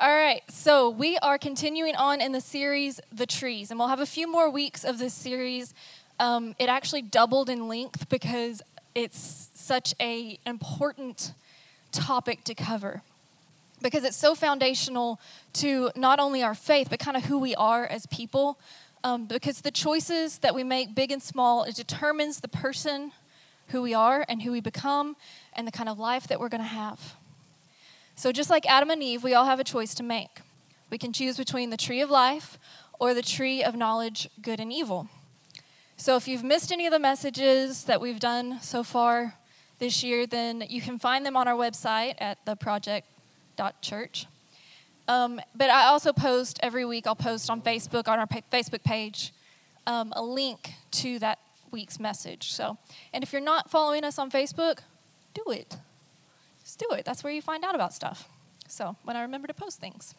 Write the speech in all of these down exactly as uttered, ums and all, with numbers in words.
All right, so we are continuing on in the series, The Trees, and we'll have a few more weeks of this series. Um, it actually doubled in length because it's such an important topic to cover, because it's so foundational to not only our faith, but kind of who we are as people, um, because the choices that we make, big and small, it determines the person, who we are, and who we become, and the kind of life that we're going to have. So just like Adam and Eve, we all have a choice to make. We can choose between the tree of life or the tree of knowledge, good and evil. So if you've missed any of the messages that we've done so far this year, then you can find them on our website at the project dot church. Um, but I also post every week, I'll post on Facebook, on our pa- Facebook page, um, a link to that week's message. So, and if you're not following us on Facebook, do it. Just do it. That's where you find out about stuff. So when I remember to post things.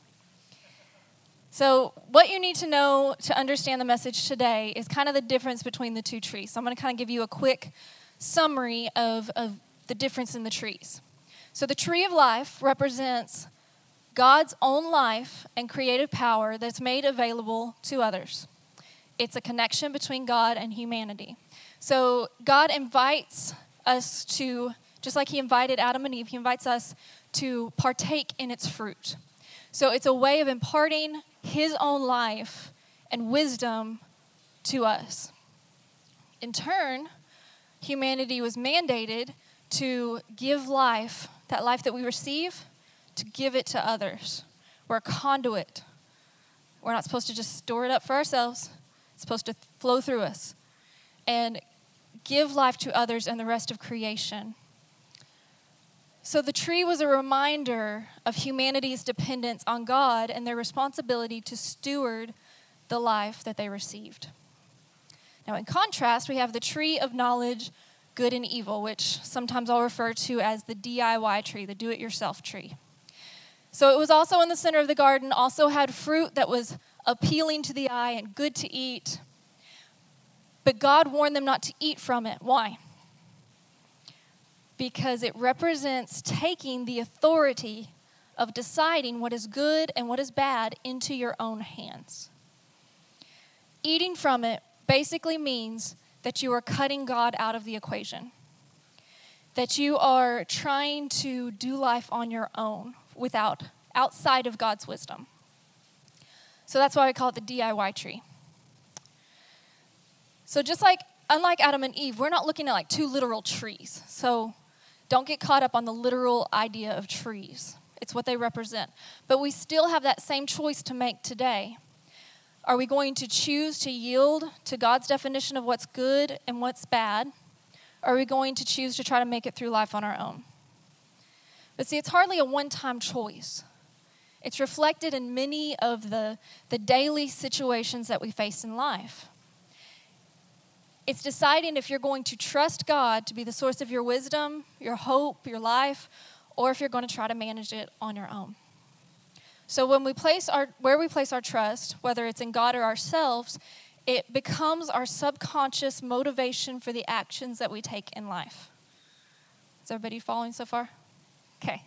So what you need to know to understand the message today is kind of the difference between the two trees. So I'm going to kind of give you a quick summary of, of the difference in the trees. So the tree of life represents God's own life and creative power that's made available to others. It's a connection between God and humanity. So God invites us to, just like he invited Adam and Eve, he invites us to partake in its fruit. So it's a way of imparting his own life and wisdom to us. In turn, humanity was mandated to give life, that life that we receive, to give it to others. We're a conduit. We're not supposed to just store it up for ourselves. It's supposed to flow through us and give life to others and the rest of creation. So the tree was a reminder of humanity's dependence on God and their responsibility to steward the life that they received. Now, in contrast, we have the tree of knowledge, good and evil, which sometimes I'll refer to as the D I Y tree, the do-it-yourself tree. So it was also in the center of the garden, also had fruit that was appealing to the eye and good to eat. But God warned them not to eat from it. Why? Because it represents taking the authority of deciding what is good and what is bad into your own hands. Eating from it basically means that you are cutting God out of the equation, that you are trying to do life on your own without, outside of God's wisdom. So that's why we call it the D I Y tree. So just like, unlike Adam and Eve, we're not looking at like two literal trees. So don't get caught up on the literal idea of trees. It's what they represent. But we still have that same choice to make today. Are we going to choose to yield to God's definition of what's good and what's bad? Or are we going to choose to try to make it through life on our own? But see, it's hardly a one-time choice. It's reflected in many of the, the daily situations that we face in life. It's deciding if you're going to trust God to be the source of your wisdom, your hope, your life, or if you're going to try to manage it on your own. So when we place our, where we place our trust, whether it's in God or ourselves, it becomes our subconscious motivation for the actions that we take in life. Is everybody following so far? Okay.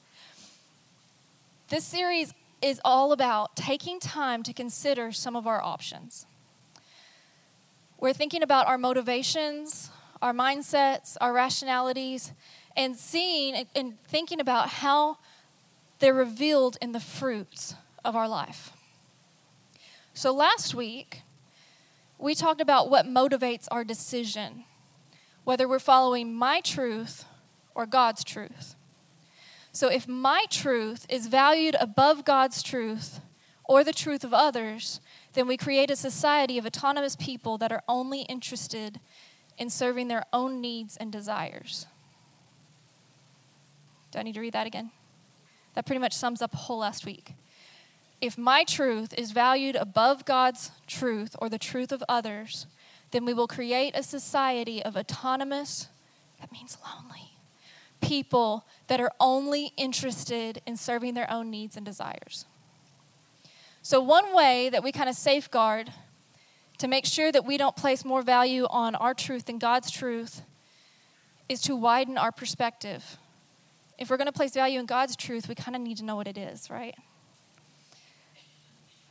This series is all about taking time to consider some of our options. We're thinking about our motivations, our mindsets, our rationalities, and seeing and thinking about how they're revealed in the fruits of our life. So last week, we talked about what motivates our decision, whether we're following my truth or God's truth. So if my truth is valued above God's truth or the truth of others, then we create a society of autonomous people that are only interested in serving their own needs and desires. Do I need to read that again? That pretty much sums up the whole last week. If my truth is valued above God's truth or the truth of others, then we will create a society of autonomous, that means lonely, people that are only interested in serving their own needs and desires. So one way that we kind of safeguard to make sure that we don't place more value on our truth than God's truth is to widen our perspective. If we're going to place value in God's truth, we kind of need to know what it is, right?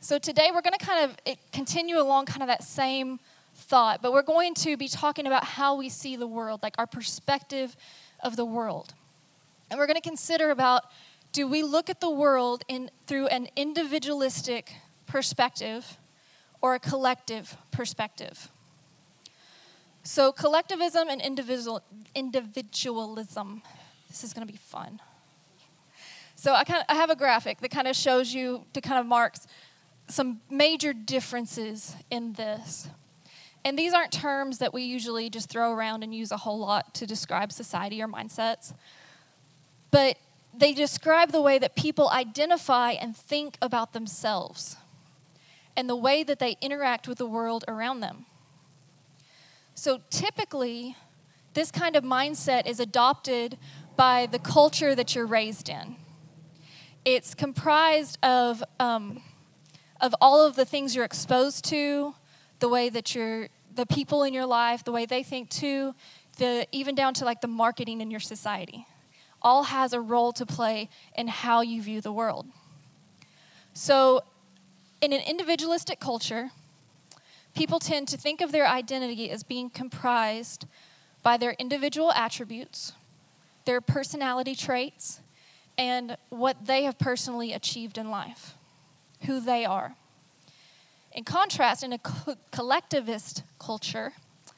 So today we're going to kind of it, continue along kind of that same thought, but we're going to be talking about how we see the world, like our perspective of the world. And we're going to consider about, do we look at the world in through an individualistic perspective or a collective perspective? So collectivism and individual individualism. This is going to be fun. So I kind of, I have a graphic that kind of shows you, to kind of marks some major differences in this. And these aren't terms that we usually just throw around and use a whole lot to describe society or mindsets. But they describe the way that people identify and think about themselves and the way that they interact with the world around them. So typically, this kind of mindset is adopted by the culture that you're raised in. It's comprised of um, of all of the things you're exposed to, the way that you're, the people in your life, the way they think too, the even down to like the marketing in your society. All has a role to play in how you view the world. So in an individualistic culture, people tend to think of their identity as being comprised by their individual attributes, their personality traits, and what they have personally achieved in life, who they are. In contrast, in a co- collectivist culture,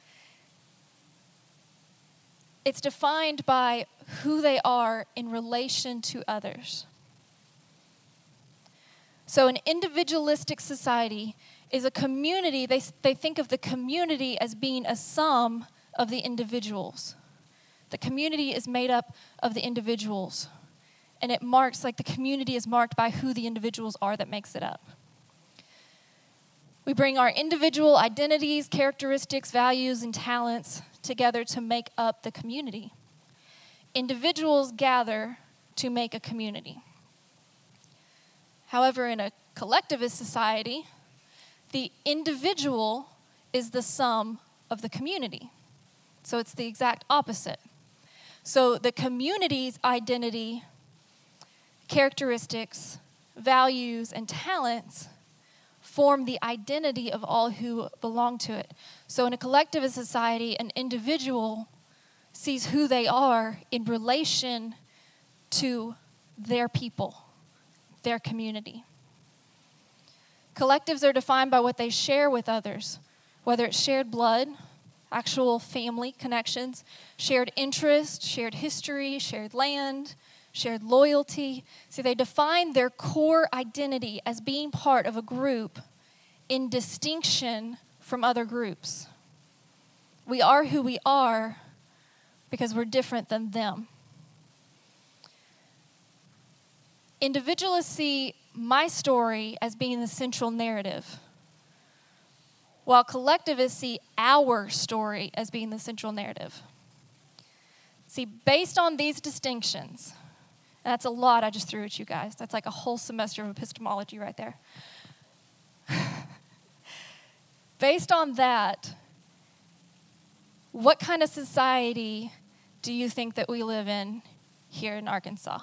it's defined by who they are in relation to others. So an individualistic society is a community. They, they think of the community as being a sum of the individuals. The community is made up of the individuals. And it marks, like the community is marked by who the individuals are that makes it up. We bring our individual identities, characteristics, values, and talents together to make up the community. Individuals gather to make a community. However, in a collectivist society, the individual is the sum of the community. So it's the exact opposite. So the community's identity, characteristics, values, and talents form the identity of all who belong to it. So in a collectivist society, an individual sees who they are in relation to their people, their community. Collectives are defined by what they share with others, whether it's shared blood, actual family connections, shared interest, shared history, shared land, shared loyalty. See, they define their core identity as being part of a group in distinction from other groups. We are who we are because we're different than them. Individualists see my story as being the central narrative, while collectivists see our story as being the central narrative. See, based on these distinctions, and that's a lot I just threw at you guys. That's like a whole semester of epistemology right there. Based on that, what kind of society do you think that we live in here in Arkansas?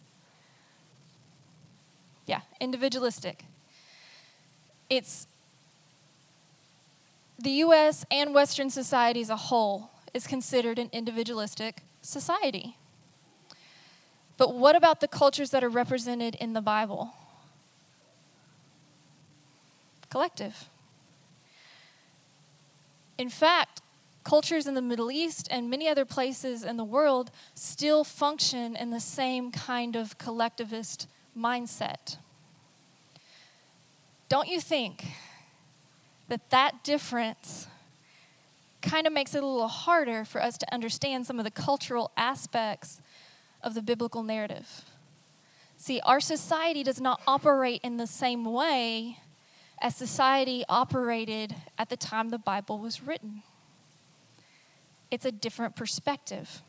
Yeah, individualistic. It's the U S and Western society as a whole is considered an individualistic society. But what about the cultures that are represented in the Bible? Collective. In fact, cultures in the Middle East and many other places in the world still function in the same kind of collectivist mindset. Don't you think that that difference kind of makes it a little harder for us to understand some of the cultural aspects of the biblical narrative? See, our society does not operate in the same way as society operated at the time the Bible was written. It's a different perspective.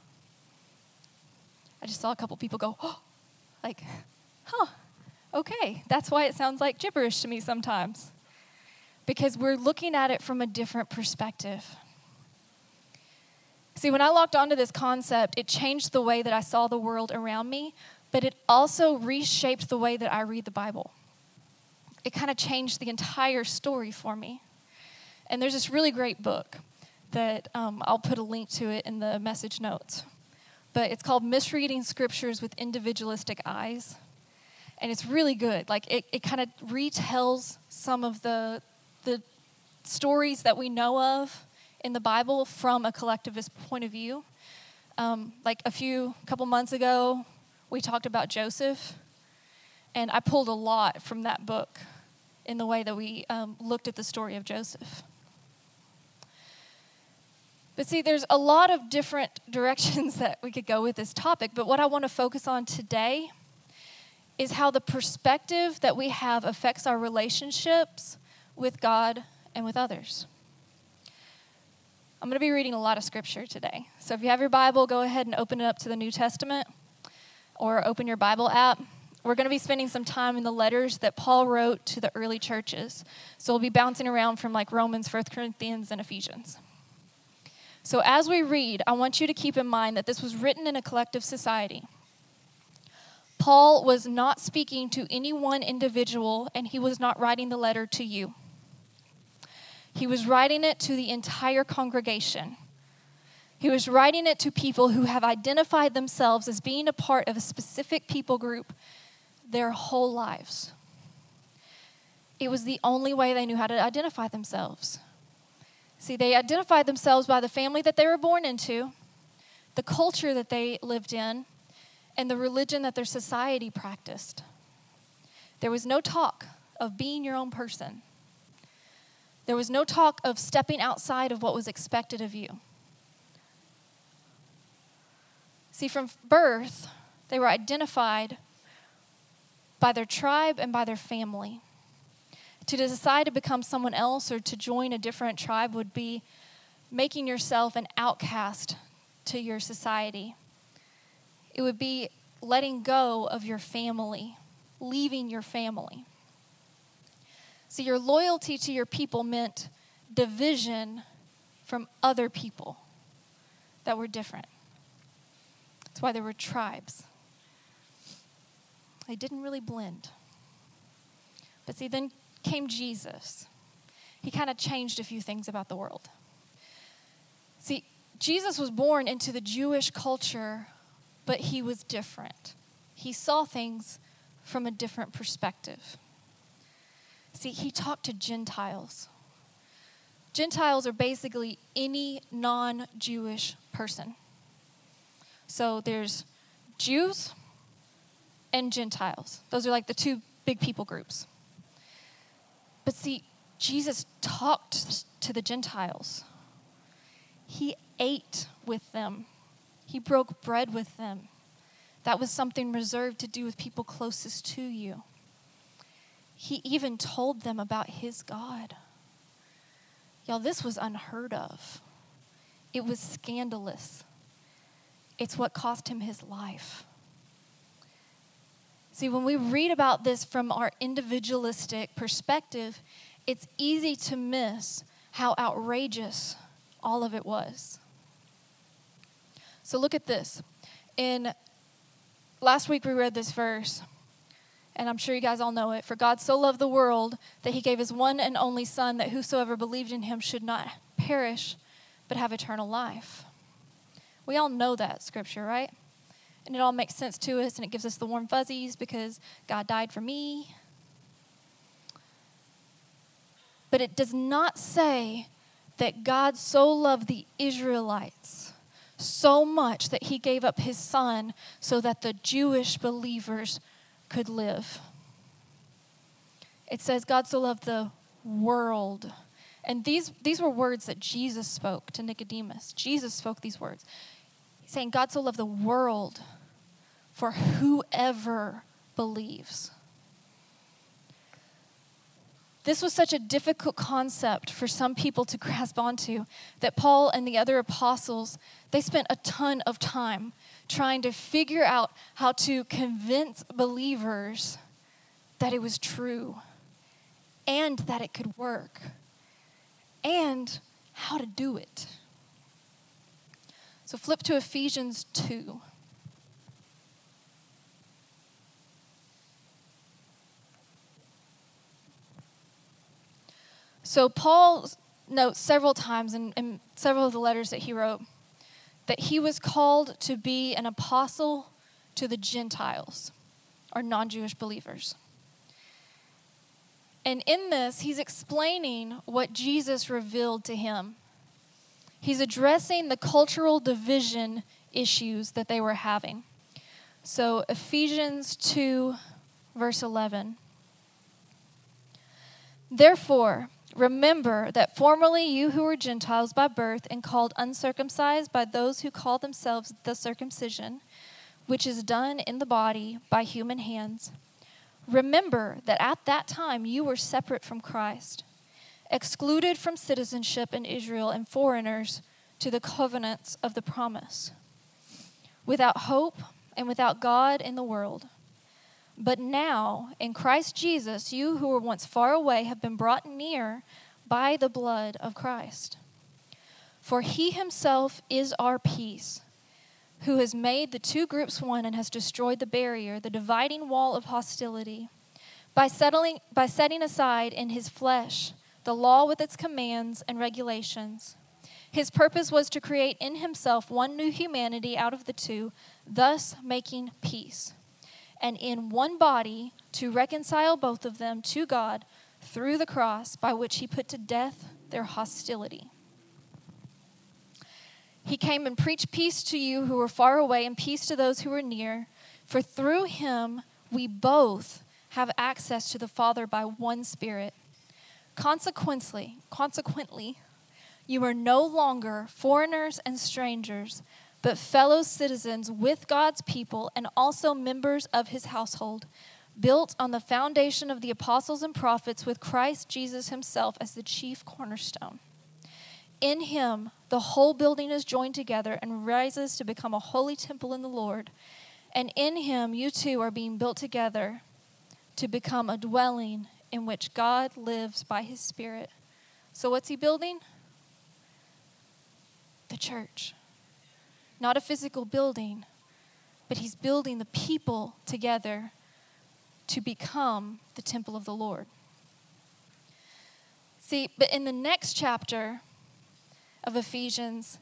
I just saw a couple people go, oh, like, huh, okay. That's why it sounds like gibberish to me sometimes. Because we're looking at it from a different perspective. See, when I locked onto this concept, it changed the way that I saw the world around me, but it also reshaped the way that I read the Bible. it kind of changed the entire story for me. And there's this really great book that um, I'll put a link to it in the message notes. But it's called Misreading Scriptures with Individualistic Eyes. And it's really good. Like, it, it kind of retells some of the the stories that we know of in the Bible from a collectivist point of view. Um, like a few, couple months ago, we talked about Joseph. And I pulled a lot from that book in the way that we um, looked at the story of Joseph. But see, there's a lot of different directions that we could go with this topic, but what I want to focus on today is how the perspective that we have affects our relationships with God and with others. I'm going to be reading a lot of scripture today. So if you have your Bible, go ahead and open it up to the New Testament or open your Bible app. We're going to be spending some time in the letters that Paul wrote to the early churches. So we'll be bouncing around from like Romans, First Corinthians, and Ephesians. So as we read, I want you to keep in mind that this was written in a collective society. Paul was not speaking to any one individual, and he was not writing the letter to you. He was writing it to the entire congregation. He was writing it to people who have identified themselves as being a part of a specific people group their whole lives. It was the only way they knew how to identify themselves. See, they identified themselves by the family that they were born into, the culture that they lived in, and the religion that their society practiced. There was no talk of being your own person. There was no talk of stepping outside of what was expected of you. See, from birth, they were identified by their tribe and by their family. To decide to become someone else or to join a different tribe would be making yourself an outcast to your society. It would be letting go of your family, leaving your family. So your loyalty to your people meant division from other people that were different. That's why there were tribes. They didn't really blend. But see, then came Jesus. He kind of changed a few things about the world. See, Jesus was born into the Jewish culture, but he was different. He saw things from a different perspective. See, he talked to Gentiles. Gentiles are basically any non-Jewish person. So there's Jews and Gentiles. Those are like the two big people groups. But see, Jesus talked to the Gentiles. He ate with them. He broke bread with them. That was something reserved to do with people closest to you. He even told them about his God. Y'all, this was unheard of. It was scandalous. It's what cost him his life. See, when we read about this from our individualistic perspective, it's easy to miss how outrageous all of it was. So look at this. In last week we read this verse, and I'm sure you guys all know it. For God so loved the world that he gave his one and only Son, that whosoever believed in him should not perish, but have eternal life. We all know that scripture, right? And it all makes sense to us, and it gives us the warm fuzzies because God died for me. But it does not say that God so loved the Israelites so much that he gave up his Son so that the Jewish believers could live. It says God so loved the world. And these, these were words that Jesus spoke to Nicodemus. Jesus spoke these words. He's saying God so loved the world for whoever believes. This was such a difficult concept for some people to grasp onto that Paul and the other apostles, they spent a ton of time trying to figure out how to convince believers that it was true and that it could work and how to do it. So flip to Ephesians two. So Paul notes several times in, in several of the letters that he wrote that he was called to be an apostle to the Gentiles, or non-Jewish believers. And in this, he's explaining what Jesus revealed to him. He's addressing the cultural division issues that they were having. So Ephesians two, verse eleven. Therefore, remember that formerly you who were Gentiles by birth and called uncircumcised by those who call themselves the circumcision, which is done in the body by human hands. Remember that at that time you were separate from Christ, excluded from citizenship in Israel and foreigners to the covenants of the promise, without hope and without God in the world. But now, in Christ Jesus, you who were once far away have been brought near by the blood of Christ. For he himself is our peace, who has made the two groups one and has destroyed the barrier, the dividing wall of hostility, by settling, by setting aside in his flesh the law with its commands and regulations. His purpose was to create in himself one new humanity out of the two, thus making peace, and in one body to reconcile both of them to God through the cross, by which he put to death their hostility. He came and preached peace to you who were far away and peace to those who were near. For through him we both have access to the Father by one Spirit. Consequently, consequently, you are no longer foreigners and strangers, but fellow citizens with God's people and also members of his household, built on the foundation of the apostles and prophets, with Christ Jesus himself as the chief cornerstone. In him, the whole building is joined together and rises to become a holy temple in the Lord. And in him, you two are being built together to become a dwelling in which God lives by his Spirit. So what's he building? The church. Not a physical building, but he's building the people together to become the temple of the Lord. See, but in the next chapter of Ephesians,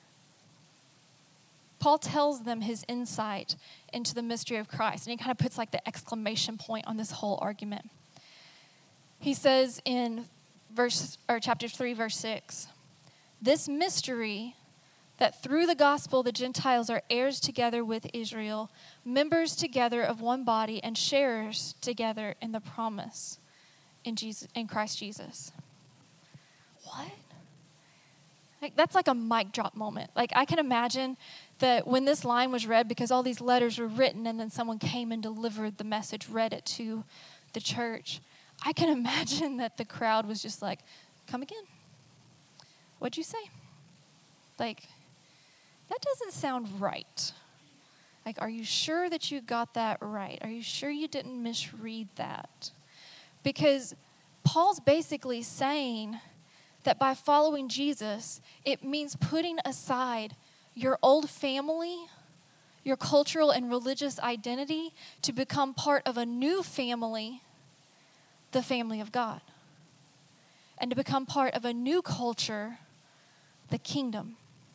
Paul tells them his insight into the mystery of Christ, and he kind of puts like the exclamation point on this whole argument. He says in verse or chapter three, verse six, this mystery that through the gospel the Gentiles are heirs together with Israel, members together of one body, and sharers together in the promise in Jesus, in Christ Jesus. What? Like, that's like a mic drop moment. Like, I can imagine that when this line was read, because all these letters were written and then someone came and delivered the message, read it to the church, I can imagine that the crowd was just like, come again. What'd you say? Like, that doesn't sound right. Like, are you sure that you got that right? Are you sure you didn't misread that? Because Paul's basically saying that by following Jesus, it means putting aside your old family, your cultural and religious identity, to become part of a new family, the family of God. And to become part of a new culture, the kingdom.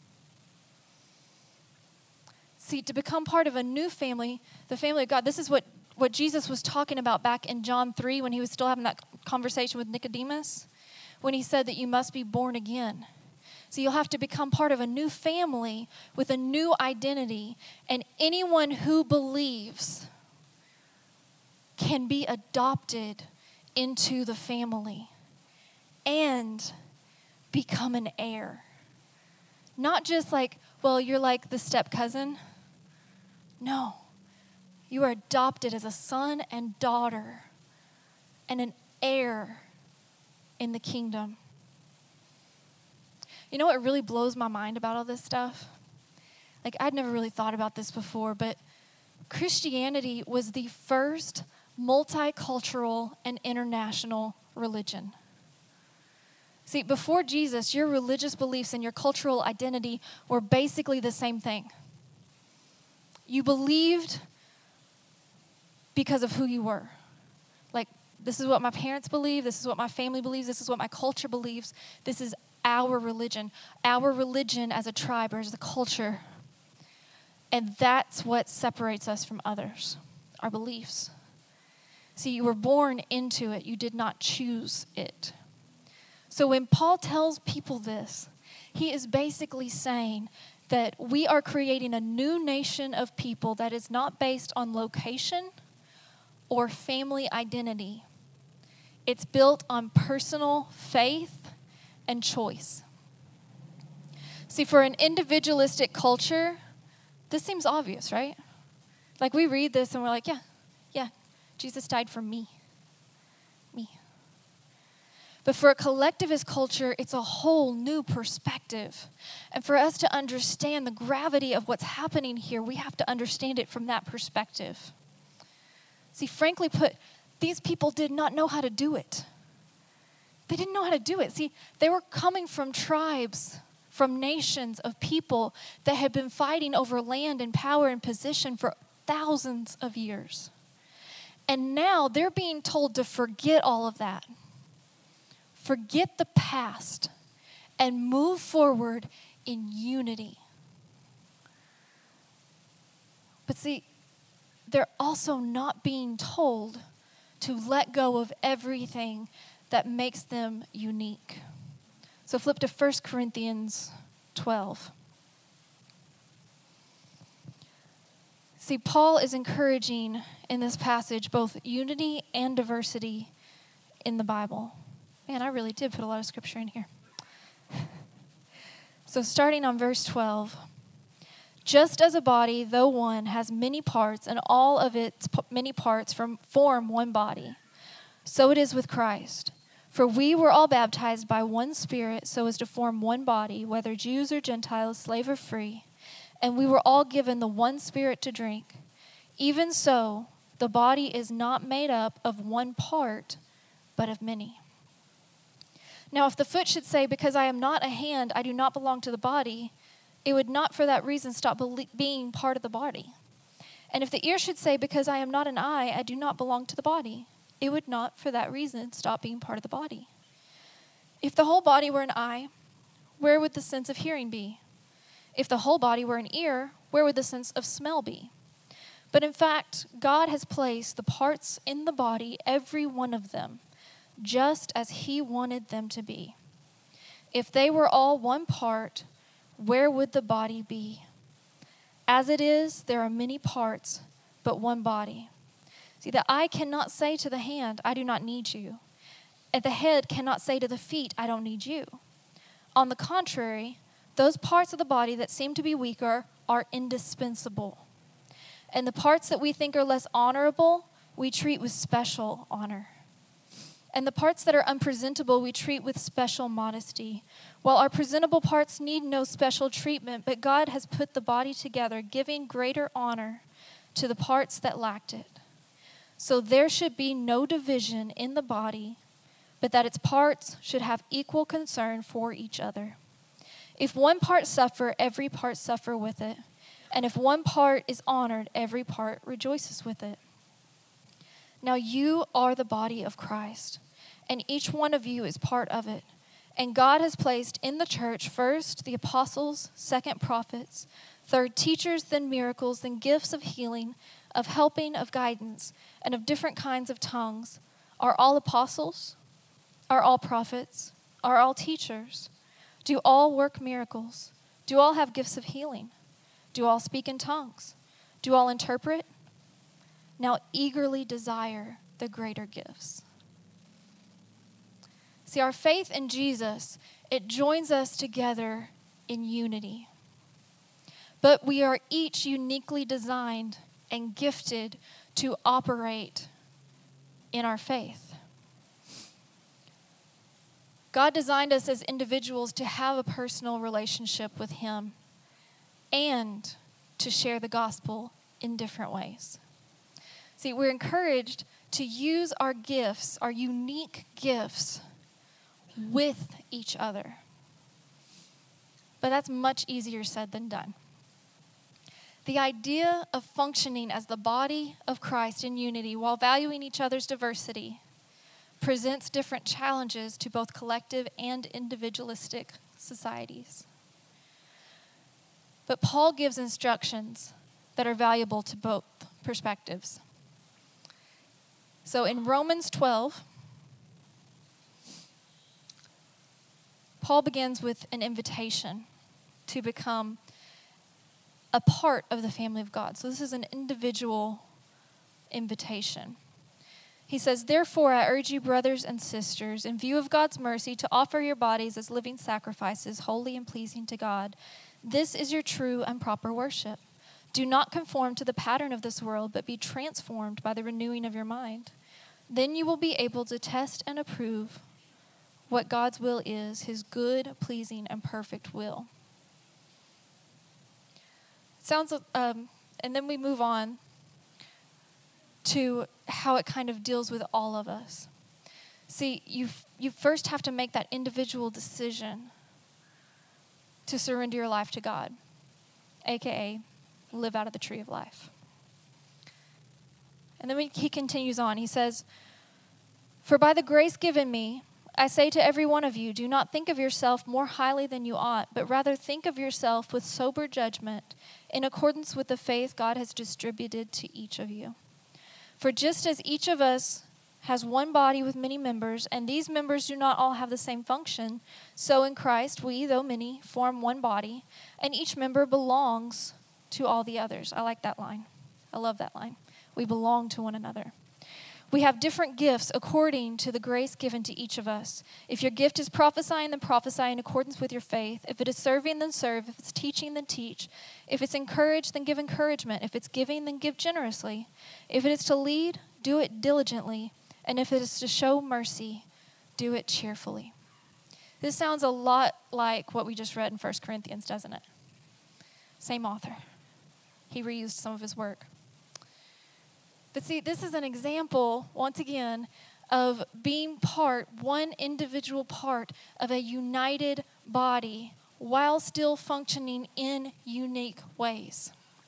See, to become part of a new family, the family of God, this is what, what Jesus was talking about back in John three when he was still having that conversation with Nicodemus, when he said that you must be born again. So you'll have to become part of a new family with a new identity, and anyone who believes can be adopted into the family and become an heir. Not just like, well, you're like the step cousin. No, you are adopted as a son and daughter and an heir in the kingdom. You know what really blows my mind about all this stuff? Like, I'd never really thought about this before, but Christianity was the first multicultural and international religion. See, before Jesus, your religious beliefs and your cultural identity were basically the same thing. You believed because of who you were. Like, This is what my parents believe. This is what my family believes. This is what my culture believes. This is our religion. Our religion as a tribe or as a culture. And that's what separates us from others, our beliefs. See, you were born into it. You did not choose it. So when Paul tells people this, he is basically saying that we are creating a new nation of people that is not based on location or family identity. It's built on personal faith and choice. See, for an individualistic culture, this seems obvious, right? Like we read this and we're like, yeah, yeah, Jesus died for me. Me. But for a collectivist culture, it's a whole new perspective. And for us to understand the gravity of what's happening here, we have to understand it from that perspective. See, frankly put, these people did not know how to do it. They didn't know how to do it. See, they were coming from tribes, from nations of people that had been fighting over land and power and position for thousands of years. And now they're being told to forget all of that. Forget the past and move forward in unity. But see, they're also not being told to let go of everything that makes them unique. So flip to First Corinthians twelve. See, Paul is encouraging in this passage both unity and diversity in the Bible. Man, I really did put a lot of scripture in here. So starting on verse twelve. Just as a body, though one, has many parts, and all of its p- many parts from, form one body, so it is with Christ. For we were all baptized by one Spirit so as to form one body, whether Jews or Gentiles, slave or free, and we were all given the one Spirit to drink. Even so, the body is not made up of one part, but of many. Now, if the foot should say, because I am not a hand, I do not belong to the body, it would not for that reason stop be- being part of the body. And if the ear should say, because I am not an eye, I do not belong to the body, it would not for that reason stop being part of the body. If the whole body were an eye, where would the sense of hearing be? If the whole body were an ear, where would the sense of smell be? But in fact, God has placed the parts in the body, every one of them, just as he wanted them to be. If they were all one part, where would the body be? As it is, there are many parts, but one body. See, the eye cannot say to the hand, I do not need you. And the head cannot say to the feet, I don't need you. On the contrary, those parts of the body that seem to be weaker are indispensable. And the parts that we think are less honorable, we treat with special honor. And the parts that are unpresentable, we treat with special modesty. While our presentable parts need no special treatment, but God has put the body together, giving greater honor to the parts that lacked it. So there should be no division in the body, but that its parts should have equal concern for each other. If one part suffer, every part suffer with it. And if one part is honored, every part rejoices with it. Now you are the body of Christ, and each one of you is part of it. And God has placed in the church first the apostles, second prophets, third teachers, then miracles, then gifts of healing, of helping, of guidance, and of different kinds of tongues. Are all apostles? Are all prophets? Are all teachers? Do all work miracles? Do all have gifts of healing? Do all speak in tongues? Do all interpret? Now eagerly desire the greater gifts. See, our faith in Jesus, it joins us together in unity. But we are each uniquely designed and gifted to operate in our faith. God designed us as individuals to have a personal relationship with him and to share the gospel in different ways. See, we're encouraged to use our gifts, our unique gifts, with each other. But that's much easier said than done. The idea of functioning as the body of Christ in unity while valuing each other's diversity presents different challenges to both collective and individualistic societies. But Paul gives instructions that are valuable to both perspectives. So in Romans twelve, Paul begins with an invitation to become a part of the family of God. So this is an individual invitation. He says, "Therefore, I urge you, brothers and sisters, in view of God's mercy, to offer your bodies as living sacrifices, holy and pleasing to God. This is your true and proper worship. Do not conform to the pattern of this world, but be transformed by the renewing of your mind. Then you will be able to test and approve what God's will is, his good, pleasing, and perfect will." Sounds, um, and then we move on to how it kind of deals with all of us. See, you you first have to make that individual decision to surrender your life to God, aka live out of the tree of life. And then we, he continues on. He says, "For by the grace given me, I say to every one of you, do not think of yourself more highly than you ought, but rather think of yourself with sober judgment in accordance with the faith God has distributed to each of you. For just as each of us has one body with many members, and these members do not all have the same function, so in Christ we, though many, form one body, and each member belongs to all the others." I like that line. I love that line. We belong to one another. "We have different gifts according to the grace given to each of us. If your gift is prophesying, then prophesy in accordance with your faith. If it is serving, then serve. If it's teaching, then teach. If it's encourage, then give encouragement. If it's giving, then give generously. If it is to lead, do it diligently. And if it is to show mercy, do it cheerfully." This sounds a lot like what we just read in First Corinthians, doesn't it? Same author. He reused some of his work. But see, this is an example, once again, of being part, one individual part of a united body while still functioning in unique ways.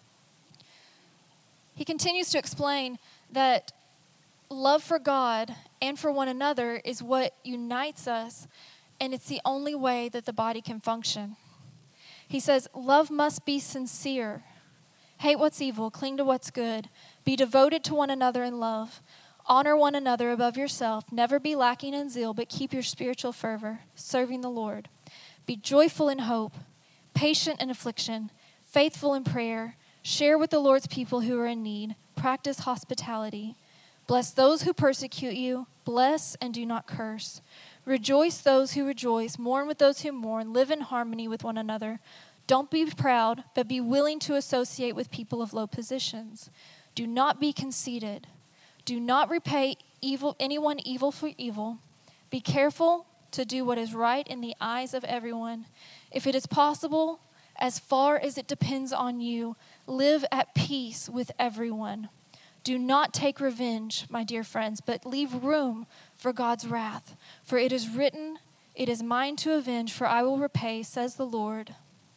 He continues to explain that love for God and for one another is what unites us, and it's the only way that the body can function. He says, "Love must be sincere. Hate what's evil, cling to what's good. Be devoted to one another in love. Honor one another above yourself. Never be lacking in zeal, but keep your spiritual fervor, serving the Lord. Be joyful in hope, patient in affliction, faithful in prayer. Share with the Lord's people who are in need. Practice hospitality. Bless those who persecute you. Bless and do not curse. Rejoice those who rejoice. Mourn with those who mourn. Live in harmony with one another. Don't be proud, but be willing to associate with people of low positions. Do not be conceited. Do not repay evil anyone evil for evil. Be careful to do what is right in the eyes of everyone. If it is possible, as far as it depends on you, live at peace with everyone. Do not take revenge, my dear friends, but leave room for God's wrath. For it is written, 'It is mine to avenge, for I will repay,' says the Lord."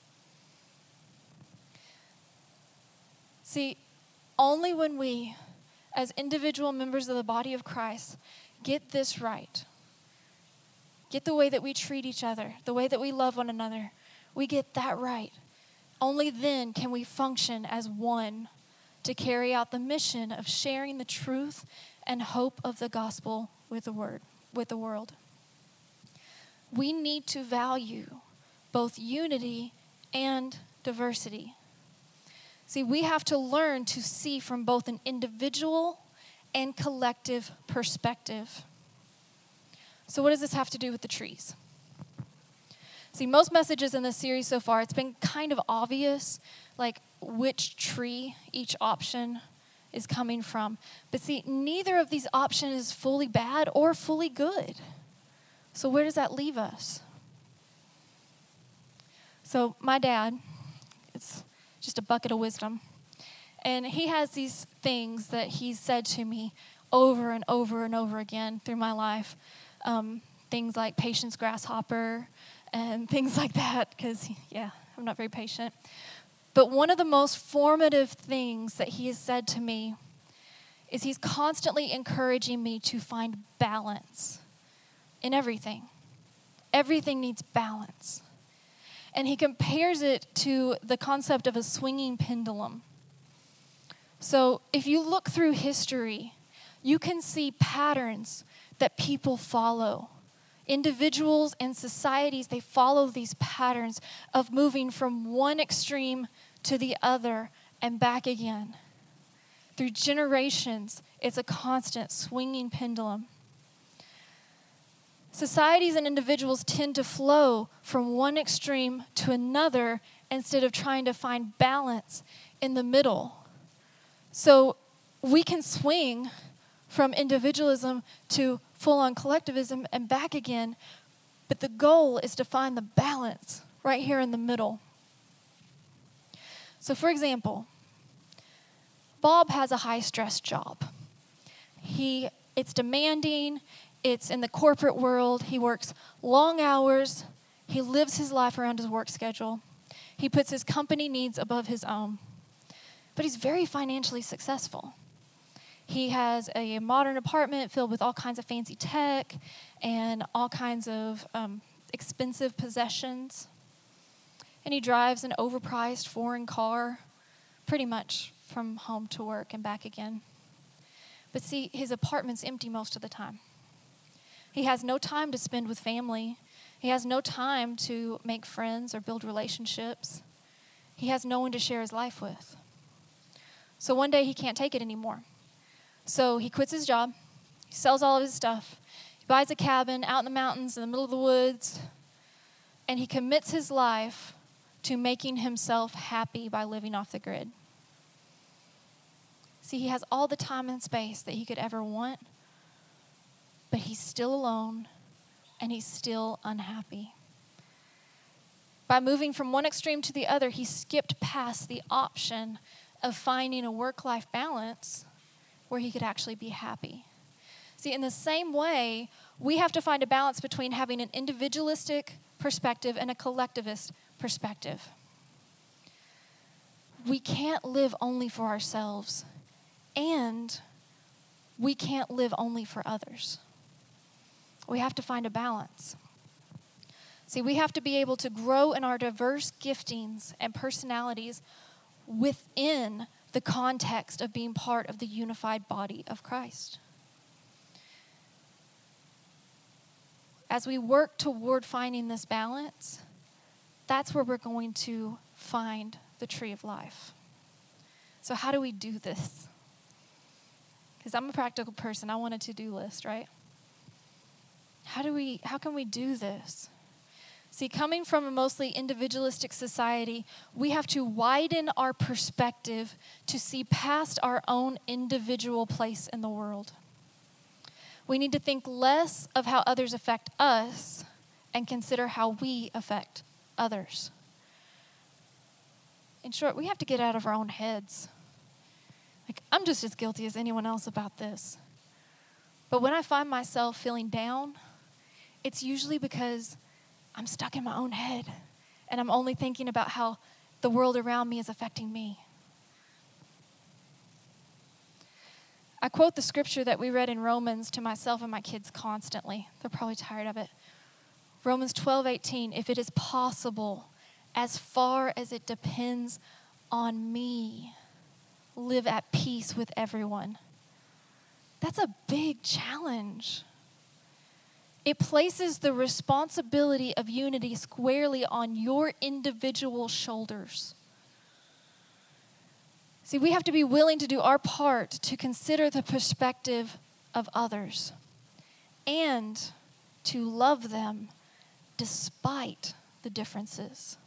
See, only when we, as individual members of the body of Christ, get this right, get the way that we treat each other, the way that we love one another, we get that right. Only then can we function as one to carry out the mission of sharing the truth and hope of the gospel with the word, with the world. We need to value both unity and diversity. See, we have to learn to see from both an individual and collective perspective. So what does this have to do with the trees? See, most messages in this series so far, it's been kind of obvious, like which tree each option is coming from. But see, neither of these options is fully bad or fully good. So where does that leave us? So my dad, it's just a bucket of wisdom. And he has these things that he's said to me over and over and over again through my life. Um, things like patience grasshopper and things like that, because, yeah, I'm not very patient. But one of the most formative things that he has said to me is he's constantly encouraging me to find balance in everything. Everything needs balance. And he compares it to the concept of a swinging pendulum. So if you look through history, you can see patterns that people follow. Individuals and societies, they follow these patterns of moving from one extreme to the other and back again. Through generations, it's a constant swinging pendulum. Societies and individuals tend to flow from one extreme to another instead of trying to find balance in the middle. So we can swing from individualism to full-on collectivism and back again, but the goal is to find the balance right here in the middle. So for example, Bob has a high-stress job. He, it's demanding, it's in the corporate world, he works long hours, he lives his life around his work schedule, he puts his company needs above his own, but he's very financially successful. He has a modern apartment filled with all kinds of fancy tech and all kinds of um, expensive possessions. And he drives an overpriced foreign car pretty much from home to work and back again. But see, his apartment's empty most of the time. He has no time to spend with family. He has no time to make friends or build relationships. He has no one to share his life with. So one day he can't take it anymore. So he quits his job, he sells all of his stuff, he buys a cabin out in the mountains in the middle of the woods, and he commits his life to making himself happy by living off the grid. See, he has all the time and space that he could ever want, but he's still alone and he's still unhappy. By moving from one extreme to the other, he skipped past the option of finding a work-life balance where he could actually be happy. See, in the same way, we have to find a balance between having an individualistic perspective and a collectivist perspective. We can't live only for ourselves, and we can't live only for others. We have to find a balance. See, we have to be able to grow in our diverse giftings and personalities within the context of being part of the unified body of Christ. As we work toward finding this balance, that's where we're going to find the tree of life. So how do we do this? Because I'm a practical person. I want a to-do list, right? How do we, how can we do this? See, coming from a mostly individualistic society, we have to widen our perspective to see past our own individual place in the world. We need to think less of how others affect us and consider how we affect others. In short, we have to get out of our own heads. Like, I'm just as guilty as anyone else about this. But when I find myself feeling down, it's usually because I'm stuck in my own head, and I'm only thinking about how the world around me is affecting me. I quote the scripture that we read in Romans to myself and my kids constantly. They're probably tired of it. Romans twelve eighteen, if it is possible, as far as it depends on me, live at peace with everyone. That's a big challenge. It places the responsibility of unity squarely on your individual shoulders. See, we have to be willing to do our part to consider the perspective of others and to love them despite the differences.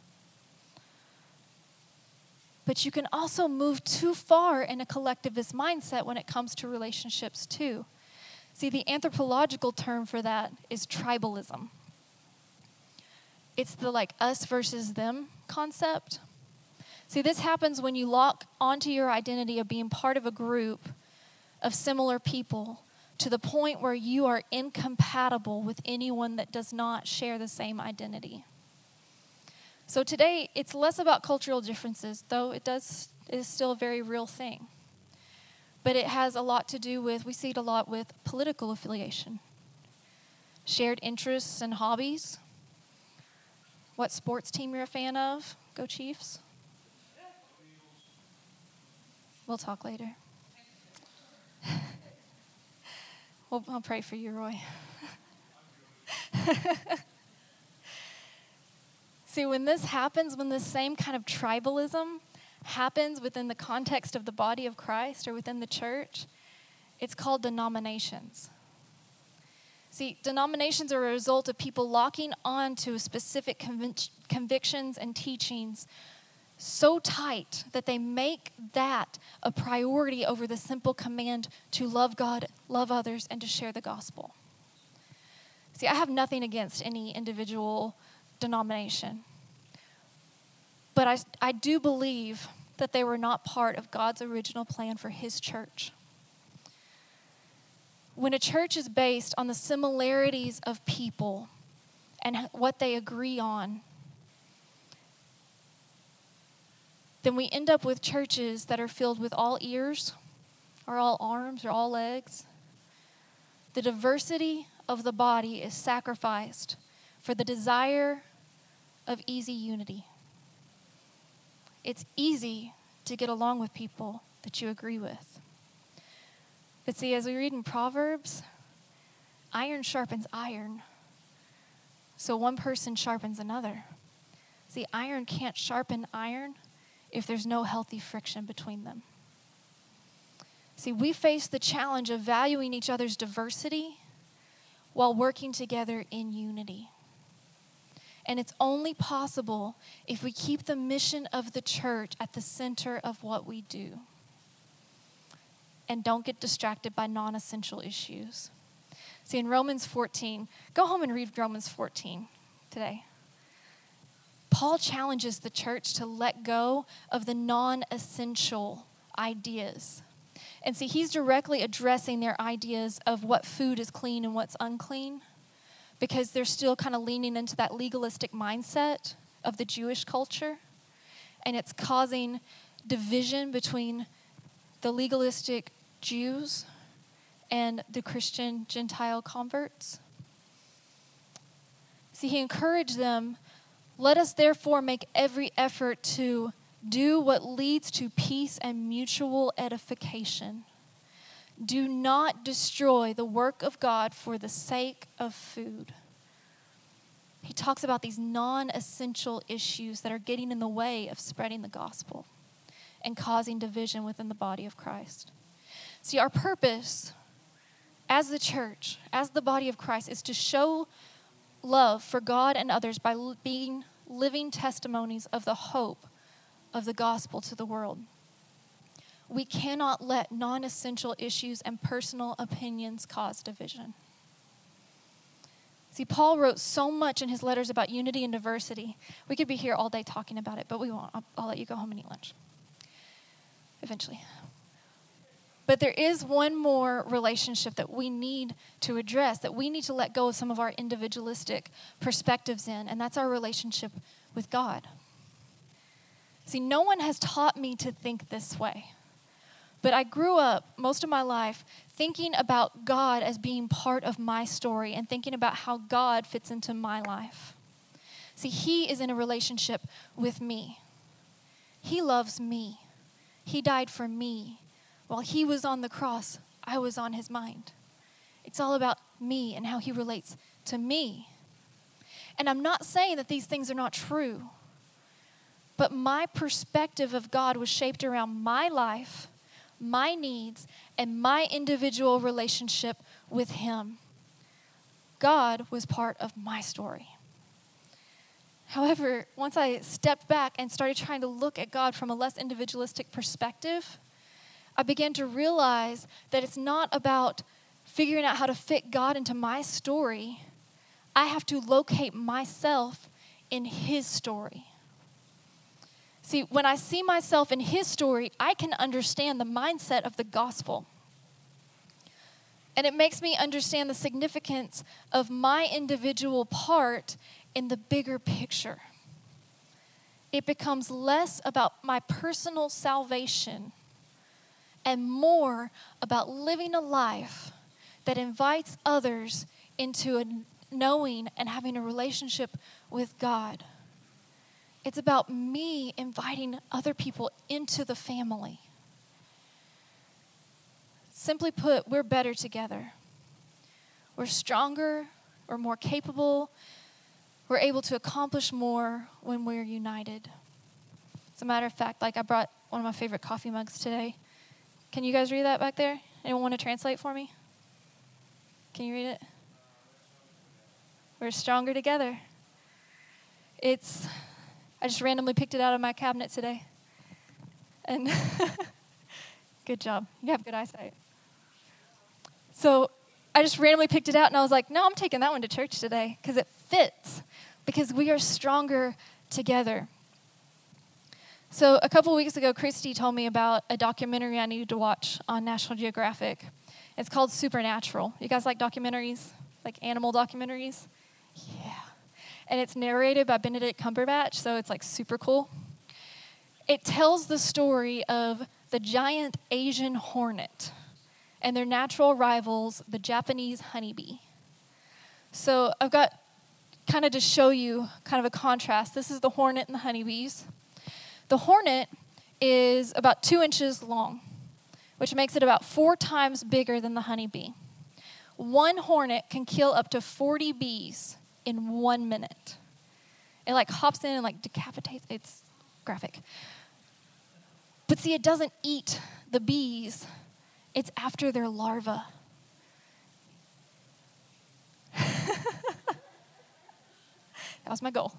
But you can also move too far in a collectivist mindset when it comes to relationships too. See, the anthropological term for that is tribalism. It's the like us versus them concept. See, this happens when you lock onto your identity of being part of a group of similar people to the point where you are incompatible with anyone that does not share the same identity. So today, it's less about cultural differences, though it does it is still a very real thing. but it has a lot to do with, we see it a lot with political affiliation, shared interests and hobbies, what sports team you're a fan of. Go Chiefs. We'll talk later. Well, I'll pray for you, Roy. See, when this happens, when this same kind of tribalism happens within the context of the body of Christ or within the church, it's called denominations. See, denominations are a result of people locking on to specific convic- convictions and teachings so tight that they make that a priority over the simple command to love God, love others, and to share the gospel. See, I have nothing against any individual denomination, but I, I do believe that they were not part of God's original plan for his church. When a church is based on the similarities of people and what they agree on, then we end up with churches that are filled with all ears, or all arms, or all legs. The diversity of the body is sacrificed for the desire of easy unity. It's easy to get along with people that you agree with. But see, as we read in Proverbs, iron sharpens iron. So one person sharpens another. See, iron can't sharpen iron if there's no healthy friction between them. See, we face the challenge of valuing each other's diversity while working together in unity. And it's only possible if we keep the mission of the church at the center of what we do and don't get distracted by non-essential issues. See, in Romans fourteen, go home and read Romans fourteen today. Paul challenges the church to let go of the non-essential ideas. And see, he's directly addressing their ideas of what food is clean and what's unclean, because they're still kind of leaning into that legalistic mindset of the Jewish culture. And it's causing division between the legalistic Jews and the Christian Gentile converts. See, he encouraged them, let us therefore make every effort to do what leads to peace and mutual edification. Do not destroy the work of God for the sake of food. He talks about these non-essential issues that are getting in the way of spreading the gospel and causing division within the body of Christ. See, our purpose as the church, as the body of Christ, is to show love for God and others by being living testimonies of the hope of the gospel to the world. We cannot let non-essential issues and personal opinions cause division. See, Paul wrote so much in his letters about unity and diversity. We could be here all day talking about it, but we won't. I'll, I'll let you go home and eat lunch eventually. But there is one more relationship that we need to address, that we need to let go of some of our individualistic perspectives in, and that's our relationship with God. See, no one has taught me to think this way. But I grew up most of my life thinking about God as being part of my story and thinking about how God fits into my life. See, he is in a relationship with me. He loves me. He died for me. While he was on the cross, I was on his mind. It's all about me and how he relates to me. And I'm not saying that these things are not true, but my perspective of God was shaped around my life, my needs, and my individual relationship with him. God was part of my story. However, once I stepped back and started trying to look at God from a less individualistic perspective, I began to realize that it's not about figuring out how to fit God into my story. I have to locate myself in his story. See, when I see myself in his story, I can understand the mindset of the gospel. And it makes me understand the significance of my individual part in the bigger picture. It becomes less about my personal salvation and more about living a life that invites others into a knowing and having a relationship with God. It's about me inviting other people into the family. Simply put, we're better together. We're stronger, we're more capable, we're able to accomplish more when we're united. As a matter of fact, like I brought one of my favorite coffee mugs today. Can you guys read that back there? Anyone want to translate for me? Can you read it? We're stronger together. It's, I just randomly picked it out of my cabinet today. And good job. You have good eyesight. So I just randomly picked it out and I was like, no, I'm taking that one to church today because it fits, because we are stronger together. So a couple weeks ago, Christy told me about a documentary I needed to watch on National Geographic. It's called Supernatural. You guys like documentaries, like animal documentaries? Yeah. And it's narrated by Benedict Cumberbatch, so it's like super cool. It tells the story of the giant Asian hornet and their natural rivals, the Japanese honeybee. So I've got kind of to show you kind of a contrast. This is the hornet and the honeybees. The hornet is about two inches long, which makes it about four times bigger than the honeybee. One hornet can kill up to forty bees in one minute. It like hops in and like decapitates. It's graphic. But see, it doesn't eat the bees. It's after their larva. That was my goal.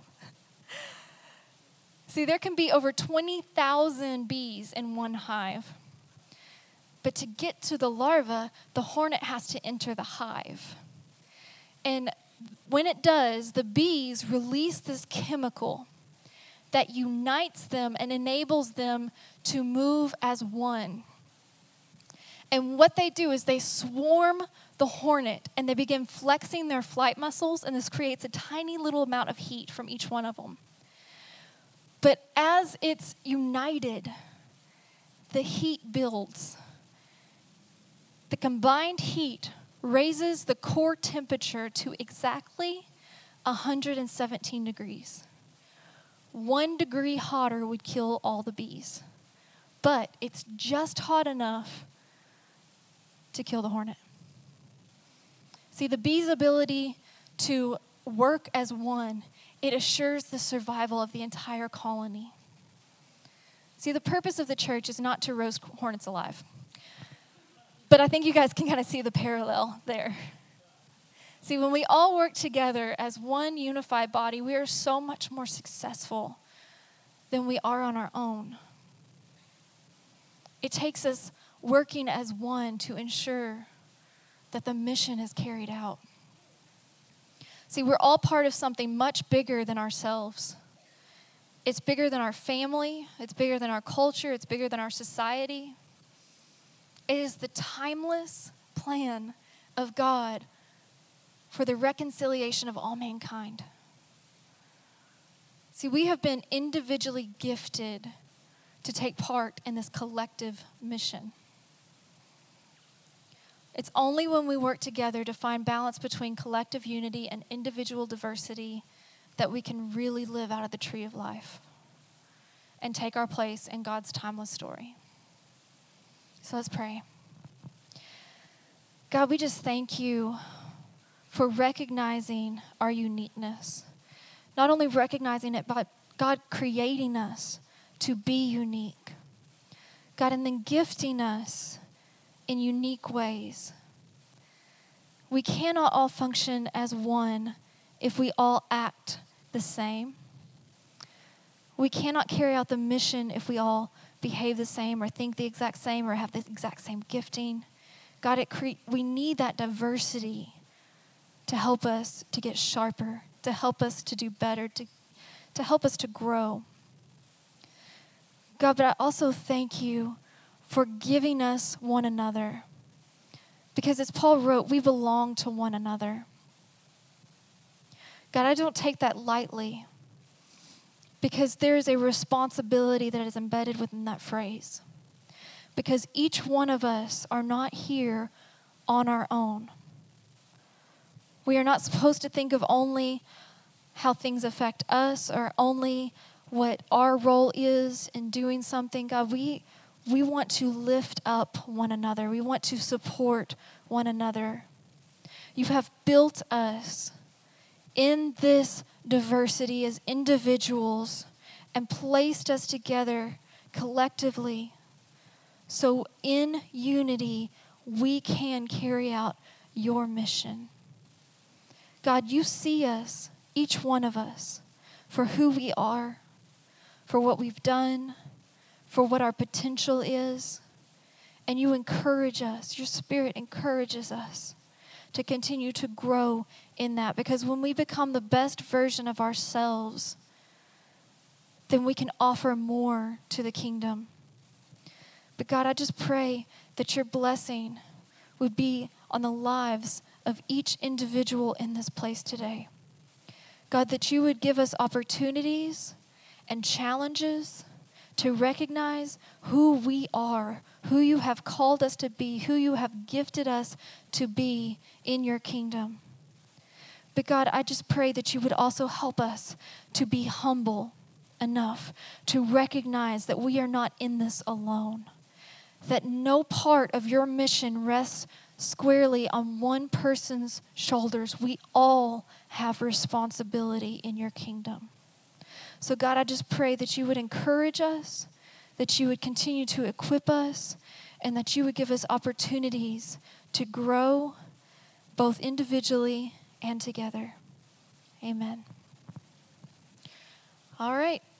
See, there can be over twenty thousand bees in one hive. But to get to the larva, the hornet has to enter the hive. And when it does, the bees release this chemical that unites them and enables them to move as one. And what they do is they swarm the hornet and they begin flexing their flight muscles, and this creates a tiny little amount of heat from each one of them. But as it's united, the heat builds. The combined heat raises the core temperature to exactly one hundred seventeen degrees. One degree hotter would kill all the bees. But it's just hot enough to kill the hornet. See, the bee's ability to work as one, it assures the survival of the entire colony. See, the purpose of the church is not to roast hornets alive. But I think you guys can kind of see the parallel there. See, when we all work together as one unified body, we are so much more successful than we are on our own. It takes us working as one to ensure that the mission is carried out. See, we're all part of something much bigger than ourselves. It's bigger than our family. It's bigger than our culture. It's bigger than our society. It is the timeless plan of God for the reconciliation of all mankind. See, we have been individually gifted to take part in this collective mission. It's only when we work together to find balance between collective unity and individual diversity that we can really live out of the tree of life and take our place in God's timeless story. So let's pray. God, we just thank you for recognizing our uniqueness. Not only recognizing it, but God creating us to be unique. God, and then gifting us in unique ways. We cannot all function as one if we all act the same. We cannot carry out the mission if we all behave the same or think the exact same or have the exact same gifting. God, it cre- we need that diversity to help us to get sharper, to help us to do better, to, to help us to grow. God, but I also thank you for giving us one another. Because as Paul wrote, we belong to one another. God, I don't take that lightly, because there is a responsibility that is embedded within that phrase. because each one of us are not here on our own. We are not supposed to think of only how things affect us or only what our role is in doing something. God, we we want to lift up one another. We want to support one another. You have built us in this diversity as individuals and placed us together collectively. So in unity, we can carry out your mission. God, you see us, each one of us, for who we are, for what we've done, for what our potential is. And you encourage us, your Spirit encourages us to continue to grow in that. Because when we become the best version of ourselves, then we can offer more to the kingdom. But God, I just pray that your blessing would be on the lives of each individual in this place today. God, that you would give us opportunities and challenges to recognize who we are, who you have called us to be, who you have gifted us to be in your kingdom. But God, I just pray that you would also help us to be humble enough to recognize that we are not in this alone, that no part of your mission rests squarely on one person's shoulders. We all have responsibility in your kingdom. So God, I just pray that you would encourage us, that you would continue to equip us, and that you would give us opportunities to grow both individually and together. Amen. All right.